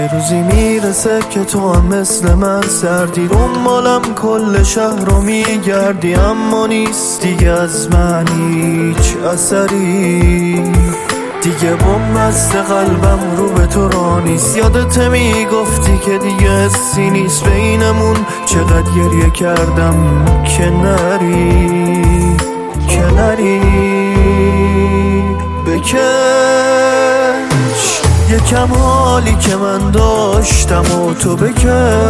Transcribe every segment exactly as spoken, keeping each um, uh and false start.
یه روزی میرسه که تو هم مثل من سردی، دنبالم کل شهر رو میگردی، اما نیست دیگه از من هیچ اثری. دیگه بم بست قلبم رو به تو را نیست، یادت میگفتی که دیگه حسی نیست بینمون، چقدر گریه کردم که نری که نری. بکش یکم حالی که من داشتم و تو بکش،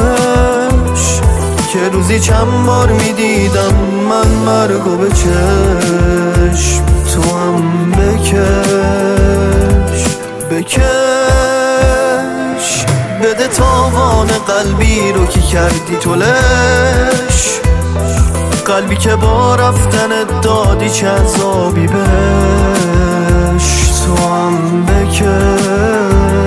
که روزی چند بار میدیدم من مرگو به چشم، تو هم بکش بکش. بده تاوان قلبی رو که کردی تو لش، قلبی که با رفتن دادی چه عذابی بش، تو هم بکش.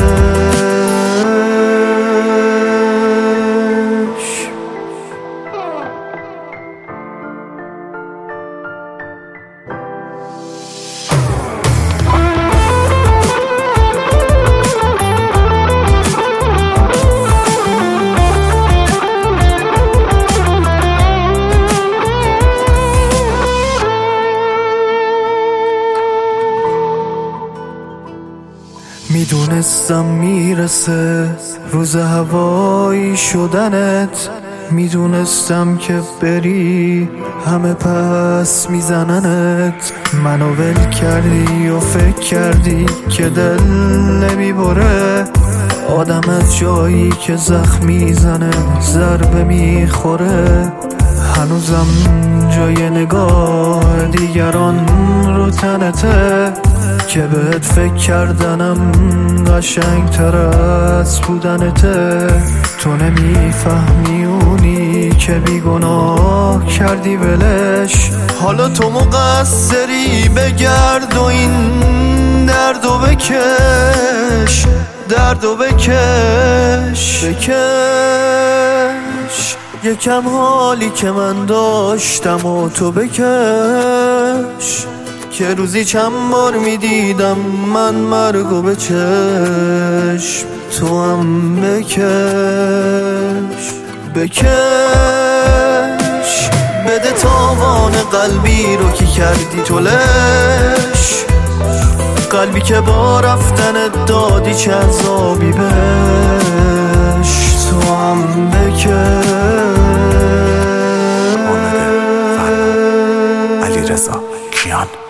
میدونستم میرسه روز هوایی شدنت، میدونستم که بری همه پس میزننت. منو ول کردی و فکر کردی که دل نمیبره، آدم از جایی که زخم میزنه ضربه میخوره. هنوزم جای نگاه دیگران رو تنته، که بهت فکر کردنم قشنگ تر از بودنته. تو نمیفهمی اونی که بیگناه کردی ولش، حالا تو مقصری بگرد و این دردو بکش، دردو بکش بکش. یکم حالی که من داشتم و تو بکش، که روزی چند بار میدیدم من مرگو به چشم، تو هم بکش بکش. بده تاوان قلبی رو که کردی تو لش، قلبی که با رفتن دادی چه عذابی بش، تو هم بکش. علیرضا کیان.